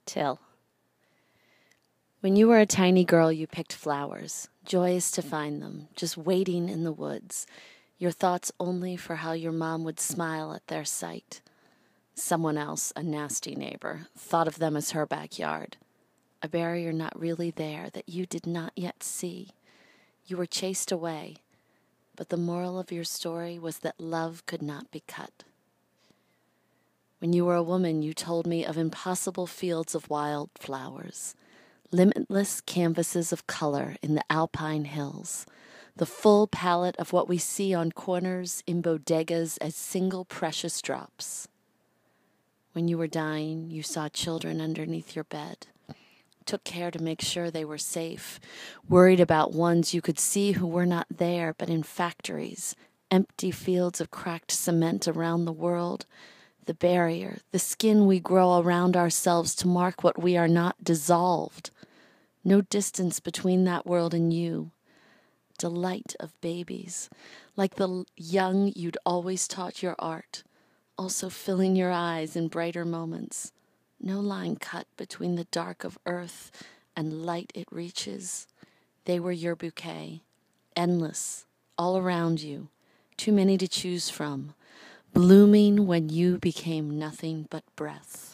Till. When you were a tiny girl, you picked flowers, joyous to find them, just waiting in the woods, your thoughts only for how your mom would smile at their sight. Someone else, a nasty neighbor, thought of them as her backyard, a barrier not really there that you did not yet see. You were chased away, but the moral of your story was that love could not be cut. When you were a woman, you told me of impossible fields of wild flowers, limitless canvases of color in the alpine hills, the full palette of what we see on corners in bodegas as single precious drops. When you were dying, you saw children underneath your bed, took care to make sure they were safe, worried about ones you could see who were not there but in factories, empty fields of cracked cement around the world, the barrier, the skin we grow around ourselves to mark what we are not dissolved. No distance between that world and you. Delight of babies, like the young you'd always taught your art, also filling your eyes in brighter moments. No line cut between the dark of earth and light it reaches. They were your bouquet, endless, all around you, too many to choose from, blooming when you became nothing but breath.